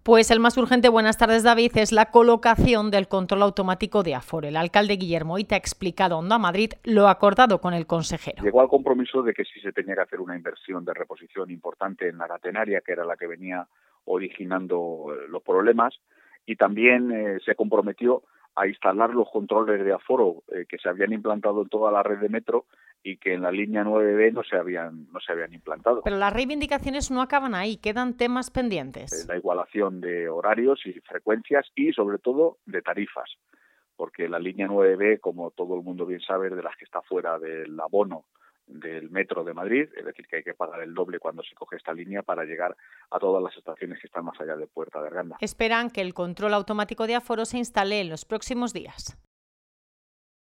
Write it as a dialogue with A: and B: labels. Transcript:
A: Pues el más urgente, buenas tardes David, es la colocación del control automático de aforo. El alcalde Guillermo Hita ha explicado a Onda Madrid lo acordado con el consejero.
B: Llegó al compromiso de que sí se tenía que hacer una inversión de reposición importante en la catenaria, que era la que venía originando los problemas, y también se comprometió a instalar los controles de aforo que se habían implantado en toda la red de metro y que en la línea 9B no se habían implantado.
A: Pero las reivindicaciones no acaban ahí, quedan temas pendientes.
B: La igualación de horarios y frecuencias y, sobre todo, de tarifas, porque la línea 9B, como todo el mundo bien sabe, es de las que está fuera del abono del metro de Madrid, es decir, que hay que pagar el doble cuando se coge esta línea para llegar a todas las estaciones que están más allá de Puerta de Arganda.
A: Esperan que el control automático de aforo se instale en los próximos días.